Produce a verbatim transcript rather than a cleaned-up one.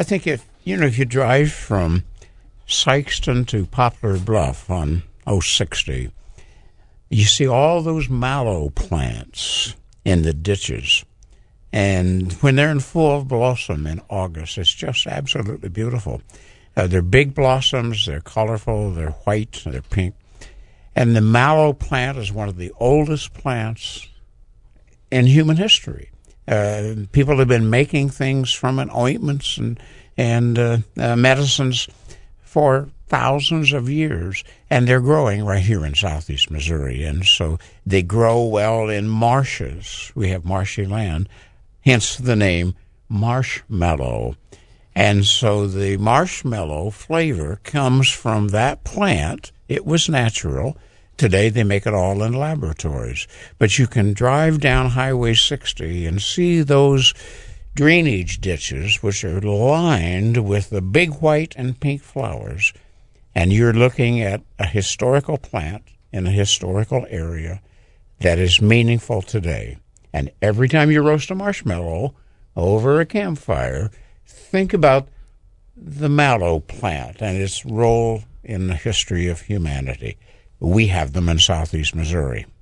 think if, you know, if you drive from Sikeston to Poplar Bluff on oh sixty, you see all those mallow plants in the ditches. And when they're in full blossom in August, it's just absolutely beautiful. Uh, they're big blossoms, they're colorful, they're white, they're pink. And the mallow plant is one of the oldest plants in human history. Uh, people have been making things from it, ointments and, and uh, uh, medicines for thousands of years, and they're growing right here in southeast Missouri. And so they grow well in marshes. We have marshy land, hence the name marshmallow. And so the marshmallow flavor comes from that plant. It was natural. Today they make it all in laboratories. But you can drive down Highway sixty and see those drainage ditches, which are lined with the big white and pink flowers. And you're looking at a historical plant in a historical area that is meaningful today. And every time you roast a marshmallow over a campfire, think about the mallow plant and its role in the history of humanity. We have them in southeast Missouri.